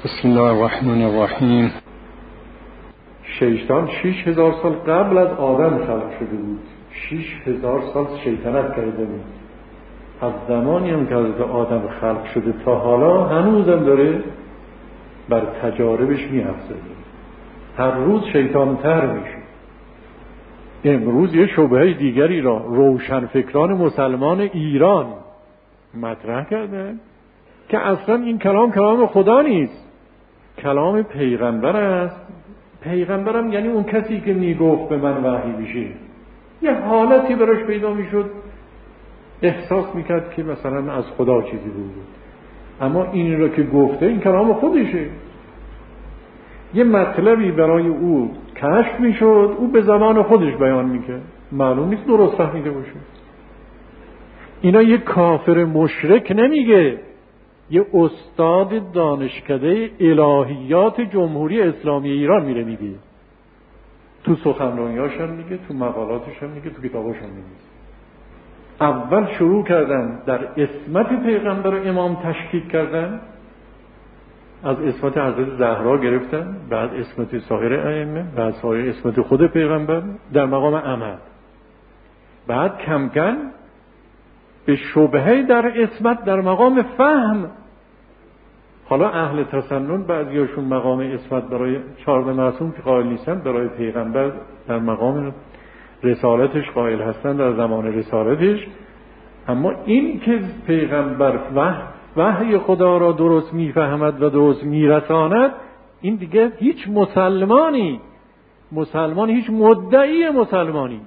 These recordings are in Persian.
بسم الله الرحمن الرحیم. شیطان 6000 سال قبل از آدم خلق شده بود. 6000 سال شیطنت کرده بود. از زمانی هم که حضرت آدم خلق شده تا حالا هنوزم داره بر تجاربش می‌افزایه. هر روز شیطان‌تر میشه. امروز یه شبهه دیگری را روشنفکران مسلمان ایران مطرح کردن که اصلا این کلام خدا نیست، کلام پیغمبر است. پیغمبرم یعنی اون کسی که میگفت به من وحی بشه، یه حالتی براش پیدا میشد، احساس میکرد که مثلا از خدا چیزی بود، اما این را که گفته این کلام خودشه. یه مطلبی برای او کشف میشد، او به زبان خودش بیان میکرد، معلوم نیست درست فهمیده باشه. اینا یه کافر مشرک نمیگه، یه استاد دانشکده الهیات جمهوری اسلامی ایران میگه، تو سخنرانیاش هم میگه، تو مقالاتش هم میگه، تو کتاباش هم میگه. اول شروع کردن در عصمت پیغمبر و امام تشکیک کردن، از عصمت حضرت زهرا گرفتن، بعد عصمت سایر ائمه، بعد سایر عصمت خود پیغمبر در مقام عمل، بعد کم کم به شبهه در عصمت در مقام فهم. حالا اهل تسنن بعضیاشون مقام عصمت برای 14 معصوم که قائل نیستن، برای پیغمبر در مقام رسالتش قائل هستن در زمان رسالتش. اما این که پیغمبر وحی خدا را درست میفهمد و درست میرساند، این دیگه هیچ مسلمانی هیچ مدعی مسلمانی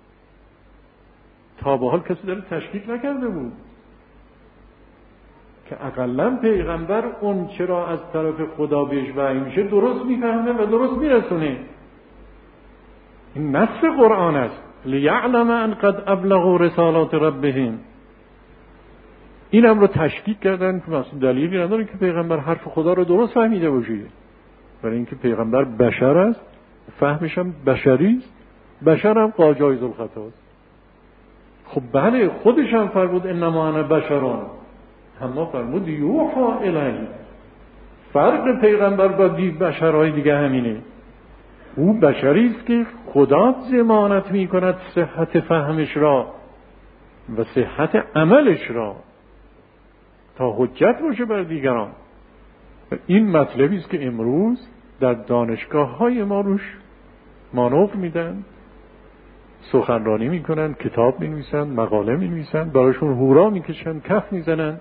تا به حال کسی داره تشکیک نکرده بود که اقلا پیغمبر اون چرا از طرف خدا بهش وحی میشه درست میفهمه و درست میرسونه. این نص قرآن است، لیعلم ان قد ابلغوا رسالات ربهم. این هم رو تشکیک کردن که مثلا دلیلی نداره که پیغمبر حرف خدا رو درست فهمیده باشه، برای اینکه پیغمبر بشر است، فهمش هم بشری است، بشر هم جایز الخطا است. خب بله، خودش هم فرمود انما انا بشرون، اما فرمود یوحا الی. فرق پیغمبر با بشرهای دیگه همینه، او بشری است که خدا ضمانت میکند صحت فهمش را و صحت عملش را تا حجت باشه بر دیگران. این مطلبی است که امروز در دانشگاه‌های ما روش مانور میدن، سخنرانی میکنن، کتاب مینویسن، مقاله مینویسن، براشون هورا میکشن، کف میزنن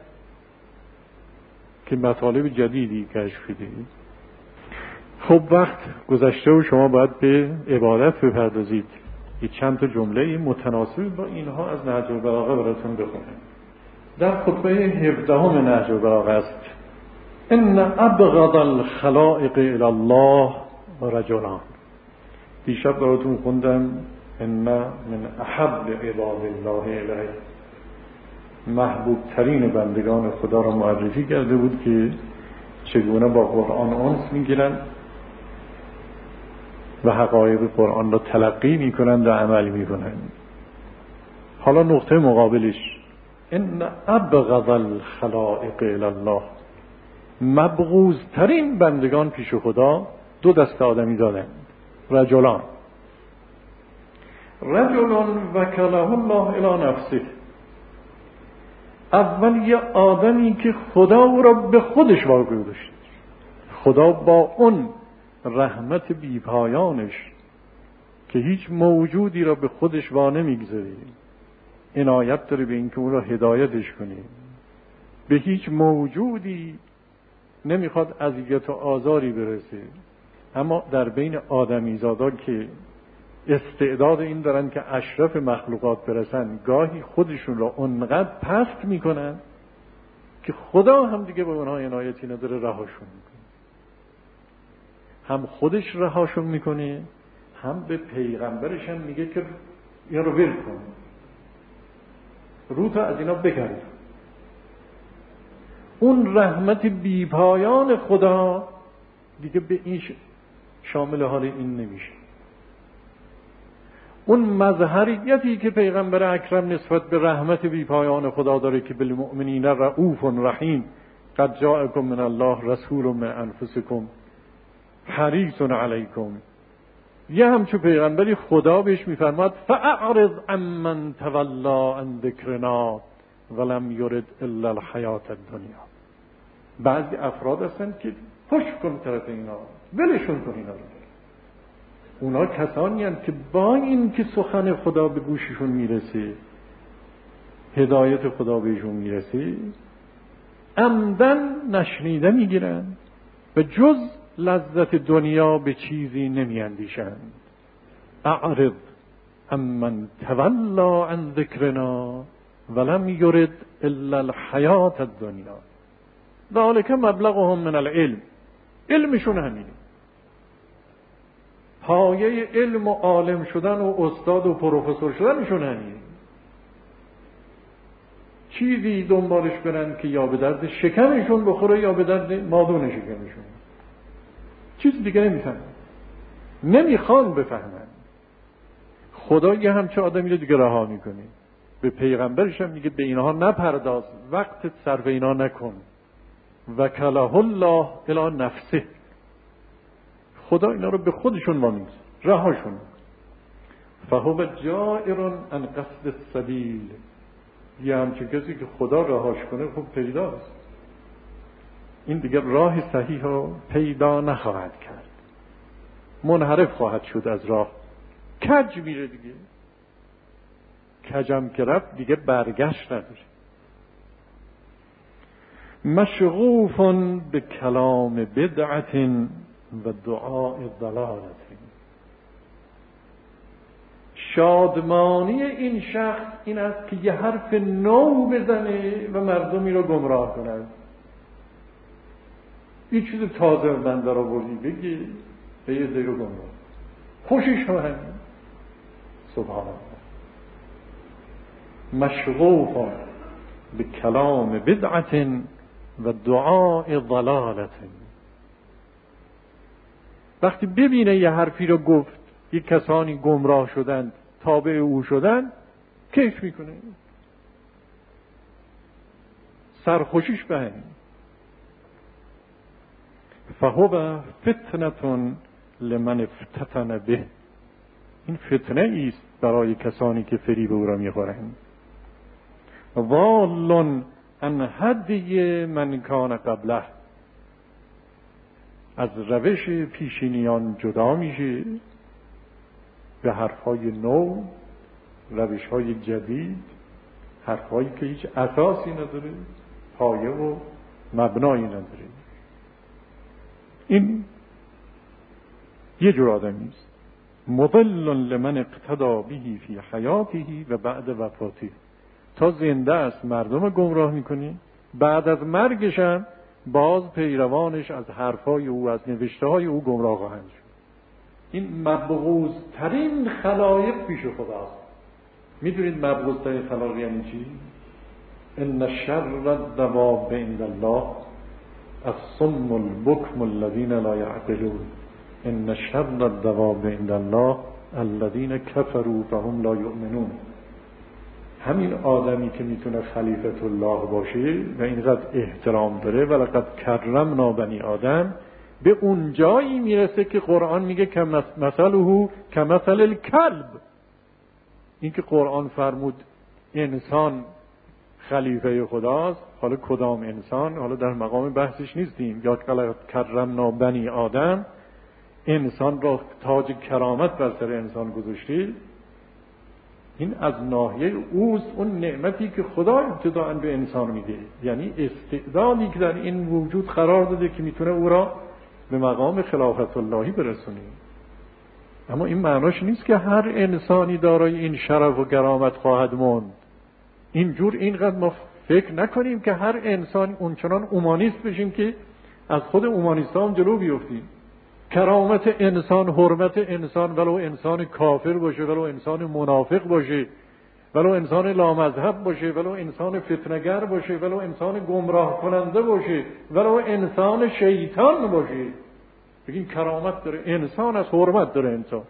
که مطالب جدیدی کشف شده. خب وقت گذشته و شما باید به عبادت بپردازید. یه چند تا جمله متناسب با اینها از نهج البلاغه براتون بخونم. در خطبه 17 نهج البلاغه است: ان ابغض الخلائق الی الله رجلان. دیشب براتون خوندم ان من احب عباد الله الیه، محبوب ترین بندگان خدا را معرفی کرده بود که چگونه با قرآن انس میگیرن و حقایق قرآن را تلقی میکنن و عمل میکنن. حالا نقطه مقابلش: ان ابغض الخلائق الی الله، مبغوض ترین بندگان پیش خدا دو دست آدمی دادن، رجلان وکله الله الی نفسه. اول یه آدمی که خدا او را به خودش واگذار داشت، خدا با اون رحمت بیپایانش که هیچ موجودی را به خودش وا نمیگذاره، عنایت داره به اینکه او را هدایتش کنه، به هیچ موجودی نمیخواد اذیت و آزاری برسه. اما در بین آدمیزادا که استعداد این دارن که اشرف مخلوقات برسن، گاهی خودشون را اونقدر پست میکنن که خدا هم دیگه به اونها عنایتی نداره، رهاشون میکنه. هم خودش رهاشون میکنه، هم به پیغمبرش هم میگه که این رو ول کن، رو تا از اینا بگرد. اون رحمت بیپایان خدا دیگه به این شامل حال این نمیشه. اون مظهریتی که پیغمبر اکرم نسبت به رحمت بیپایان خدا داره که بالمؤمنین رؤوف رحیم، قد جاءکم من الله رسول من انفسکم حریص علیکم. یه همچون پیغمبری خدا بهش میفرماد فاعرض عمن تولی عن ذکرنا ولم یرد الا الحیات الدنیا. بعضی افراد هستن که پشت کن طرف اینا، ولشون کن اینا رو. اونا کسانی هستند که با این که سخن خدا به گوششون میرسه، هدایت خدا بهشون میرسه، عمدن نشنیده میگیرن و جز لذت دنیا به چیزی نمیاندیشند. اعرض عمن تولی عن ذکرنا ولم یرد الا الحیات الدنیا ذلک مبلغهم من العلم. علمشون همینه، پایه علم و عالم شدن و استاد و پروفسور شدنشون همینه. چیزی دنبالش برن که یا به درد شکمشون بخوره یا به درد مادون شکمشون، چیز دیگه نمیفهمن، نمیخوان بفهمن. خدا یه همچه آدمی رو دیگه رها میکنه. به پیغمبرش هم میگه به اینها نپرداز، وقت صرف اینا نکن. وکله الله الی نفسه. خدا اینا رو به خودشون وامیز، رهاشون. فهو جائر عن قصد السبیل. یه همچه کسی که خدا رهاش کنه خب پیداست، این دیگه راه صحیح رو پیدا نخواهد کرد، منحرف خواهد شد از راه، کج میره دیگه. کجم که رفت دیگه برگشت نداره. مشغوف به کلام بدعت و دعاء ضلالت. شادمانی این شخص این است که یه حرف نو بزنه و مردمی رو گمراه کند. یه چیز تازه من در آوردی بگی به یه دی رو گمراه، خوشش هم همین. سبحان الله. مشغوف به کلام بدعت و دعاء ضلالت. وقتی ببینه یه حرفی رو گفت، یه کسانی گمراه شدند، تابع او شدند، کیف میکنه، سرخوشیش به همین. فهو فتنة لمن افتتن به. این فتنه است برای کسانی که فریب او را میخورند. ضال عن هدی من کان قبله. از روش پیشینیان جدا میشه به حرفهای نو، روشهای جدید، حرفهایی که هیچ اساسی نداره، پایه و مبنایی نداره. این یه جور آدمی است. مضل لمن اقتدا به فی حیاته و بعد وفاته. تا زنده است مردم گمراه میکنی، بعد از مرگش هم باز پیروانش از حرفهای او، از نوشتههای او گمراه خواهند شد. این مبغوض ترین خلایق پیش خداست. میدونید مبغوض ترین خلایق یعنی چی؟ ان شر الدواب عند الله الصم البكم الذين لا يعقلون. ان شر الدواب عند الله الذين كفروا فهم لا يؤمنون. همین آدمی که میتونه خلیفت الله باشه و اینقدر احترام داره، ولقد کرمنا بنی آدم، به اون جایی میرسه که قرآن میگه که مثله کمثل الکلب. این که قرآن فرمود انسان خلیفه خداست، حالا کدام انسان، حالا در مقام بحثش نیستیم. یا کرمنا بنی آدم، انسان را تاج کرامت بر سر انسان گذاشته. این از ناحیه اوست، اون نعمتی که خدا ابتداءً به انسان میده، یعنی استعدادی که در این وجود قرار داده که میتونه او را به مقام خلافت اللهی برسونه. اما این معناش نیست که هر انسانی دارای این شرف و کرامت خواهد موند. اینجور اینقدر ما فکر نکنیم که هر انسان اونچنان اومانیست بشیم که از خود اومانیست هم جلو بیفتیم. کرامت انسان، حرمت انسان، ولو انسان کافر باشه، ولو انسان منافق باشه، ولو انسان لامذهب باشه، ولو انسان فتنگر باشه، ولو انسان گمراه کننده باشه، ولو انسان شیطان باشه، بگیم کرامت داره. انسان از حرمت داره. انسان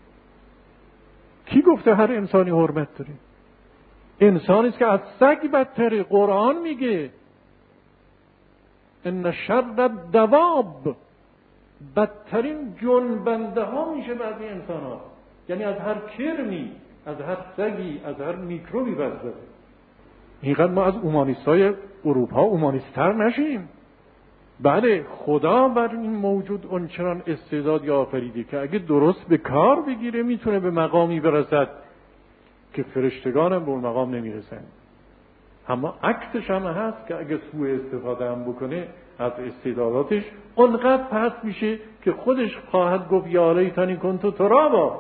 کی گفته هر انسانی حرمت داره؟ انسانی است که از سگ بدتره. قرآن میگه ان شر الدواب، بدترین جنبنده ها میشه بعضی انسان ها، یعنی از هر کرمی، از هر سگی، از هر میکروبی بدتره. اینقدر ما از اومانیستای اروپا اومانیست‌تر نشیم. بله خدا بر این موجود اونچنان استعدادی آفریده که اگه درست به کار بگیره میتونه به مقامی برسد که فرشتگان هم به اون مقام نمیرسن. اما عکسش هم هست که اگه سوء استفاده هم بکنه از استعداداتش اونقدر پست میشه که خودش خواهد گفت یا لیتنی کنت ترابا،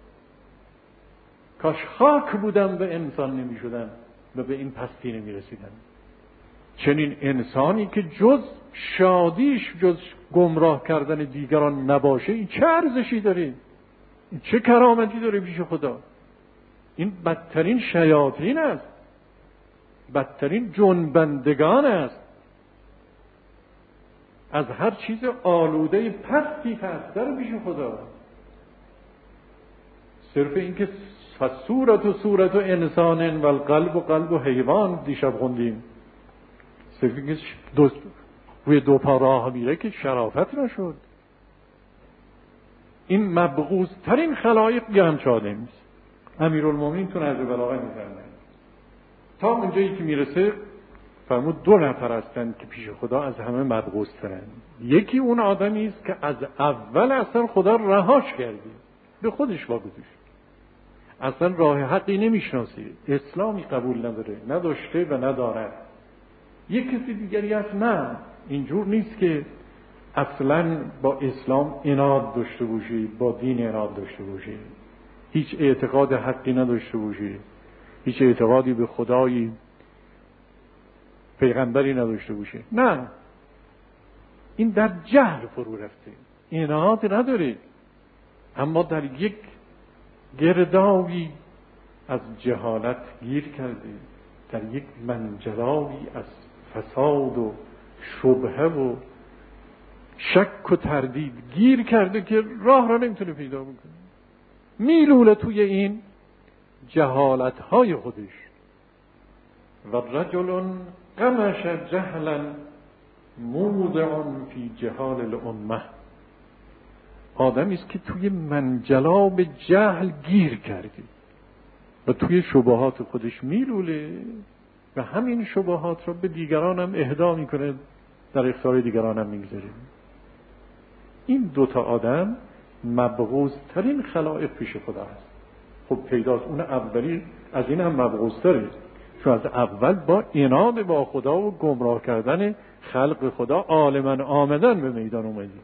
کاش خاک بودم به انسان نمیشدم و به این پستی نمیرسیدم. چنین انسانی که جز شادیش جز گمراه کردن دیگران نباشه، این چه ارزشی داره؟ این چه کرامتی داره پیش خدا؟ این بدترین شیاطین است، بدترین جنبندگان است، از هر چیز آلوده پستی پستر پیش خدا. صرف این که صورت انسان و قلب حیوان دیشب خوندیم، صرف این که روی دو پا راه میره که شرافت نشد. این مبغوض ترین خلایق گمچ آدم است. امیرالمومنین تو نهج البلاغه میفرماید تا اونجایی که میرسه فرمود دو نفر هستند که پیش خدا از همه مبغوض ترند. یکی اون آدمی است که از اول اصلا خدا رهاش کرده، به خودش واگذاشت، اصلا راه حقی نمیشناسه، اسلامی قبول نداره، نداشته و ندارد. یک کسی دیگری هست نه، اینجور نیست که اصلا با اسلام عناد داشته باشی، با دین عناد داشته باشی، هیچ اعتقاد حقی نداشته باشی، هیچ اعتقادی به خدایی پیغمبری نداشته باشی، نه، این در جهل فرو رفته، عناد نداره، اما در یک گردابی از جهالت گیر کرده، در یک منجلابی از فساد و شبهه و شک و تردید گیر کرده که راه را نمیتونه پیدا بکنه، میلوله توی این جهالت های خودش. و رجل قمش جهلا موضع فی جهال الامه، آدمی است که توی منجلاب جهل گیر کرده و توی شبهات خودش میلوله و همین شبهات را به دیگران هم اهدا میکنه، در اختیار دیگران هم میگذاره. این دوتا آدم مبغوض ترین خلائق پیش خدا است. خب پیداست اون اولی از این هم مبغوض تره، چون از اول با عناد با خدا و گمراه کردن خلق خدا عالما آمدن به میدان اومدی.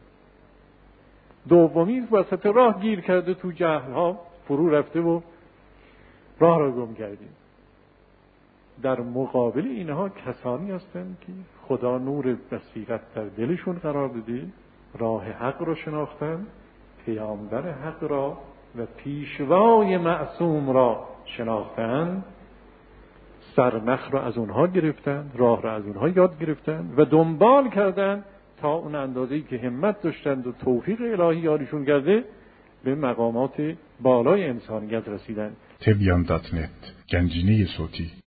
دومی وسط راه گیر کرده، تو جهل ها فرو رفته و راه را گم کرده. در مقابل اینها کسانی هستند که خدا نور بصیرت در دلشون قرار داده، راه حق را شناختن، پیامبر حق را و پیشوای معصوم را شناختن، سرنخ را از اونها گرفتن، راه را از اونها یاد گرفتن و دنبال کردن تا اون اندازه‌ای که همت داشتند و توفیق الهی یارشون کرده به مقامات بالای انسانیت رسیدن. تبیان.net گنجینه صوتی